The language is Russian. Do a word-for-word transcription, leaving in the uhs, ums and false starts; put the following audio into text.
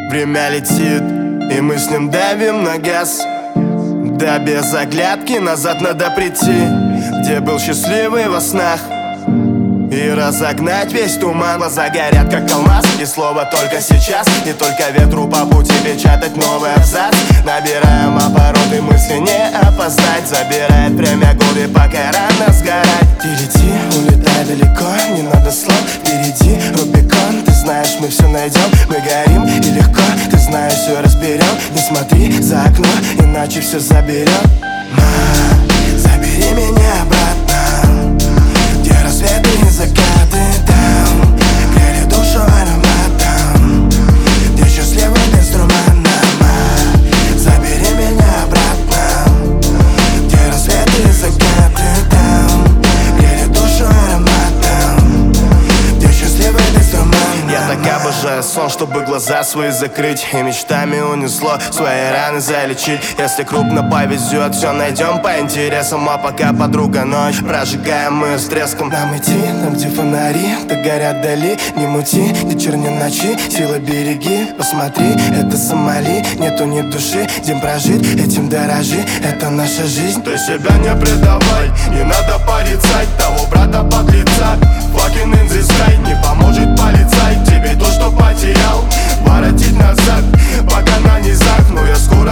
Время летит, и мы с ним давим на газ. Да без оглядки назад надо прийти, где был счастливый во снах, и разогнать весь туман. Глаза горят как алмаз, и слово только сейчас. Не только ветру по пути печатать новый абзац. Набираем обороты, мысли не опоздать. Забирает время годы, пока рано сгорать. Ты лети, улетай далеко, не надо слов впереди Рубикон, ты знаешь, мы все найдем. Мы горим и легко, ты знаешь, все разберем. Не смотри за окно, иначе все заберем. Ма, забери меня обратно, где рассветы и закаты там, грели душу ароматом, где счастливый без тумана. Забери меня обратно, где рассветы и закаты там, грели душу ароматом, где счастливый без тумана. Я так обожаю сон, чтобы глаза свои закрыть, и мечтами унесло свои раны залечить. Если крупно повезет, все найдем по интересам. А пока, подруга, ночь прожигаем мы с треском. Нам идти, там где фонари, так горят дали. Не мути, где черни ночи, сила береги. Посмотри, это Сомали, нету ни души. День прожит, этим дорожи, это наша жизнь. Ты себя не предавай, не надо порицать того брата подлеца. Fucking in the sky, не поможет полицай. Тебе то, что потерял, воротить назад, пока на низах. Но я скоро